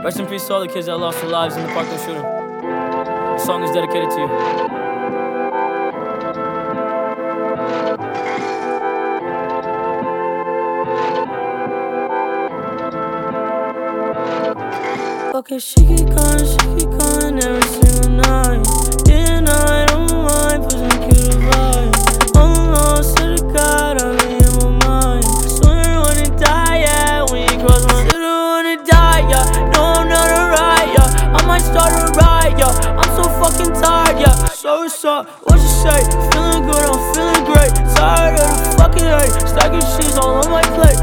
Rest in peace to all the kids that lost their lives in the Parkland shooting. This song is dedicated to you. Okay, she keep calling every single night. And I don't mind pushing cute vibe. Almost to the God, I'm in my mind. Swear I wanna die, yeah, when you cross my. Swear I wanna die, yeah. No, I'm not alright, yeah. I might start a riot, yeah. I'm so fucking tired, yeah. So what's up? What you say? Feeling good, I'm feeling great. Tired of the fucking hate. Stacking cheese all on my plate.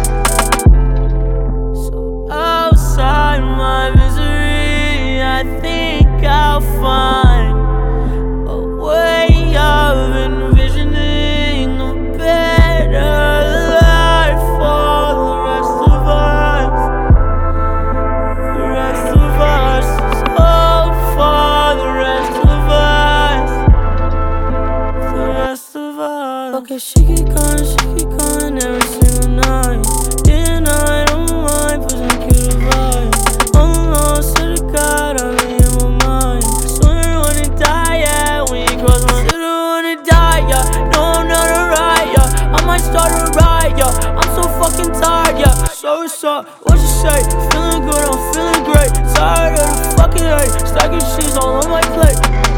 So outside my misery, I think I'll find a way of envisioning a better life for the rest of us. The rest of us. So for the rest of us. The rest of us. Okay, she keep calling every single night. And I don't mind pushing cute vibe. Almost to the God, I'm in my mind. Swear I wanna die, yeah, when you cross my. Swear I wanna die, yeah. No, I'm not alright, yeah. I might start a riot, yeah. I'm so fucking tired, yeah. So what's up? What you say? Feeling good, I'm feeling great. Tired of the fucking hate. Stacking cheese all on my plate.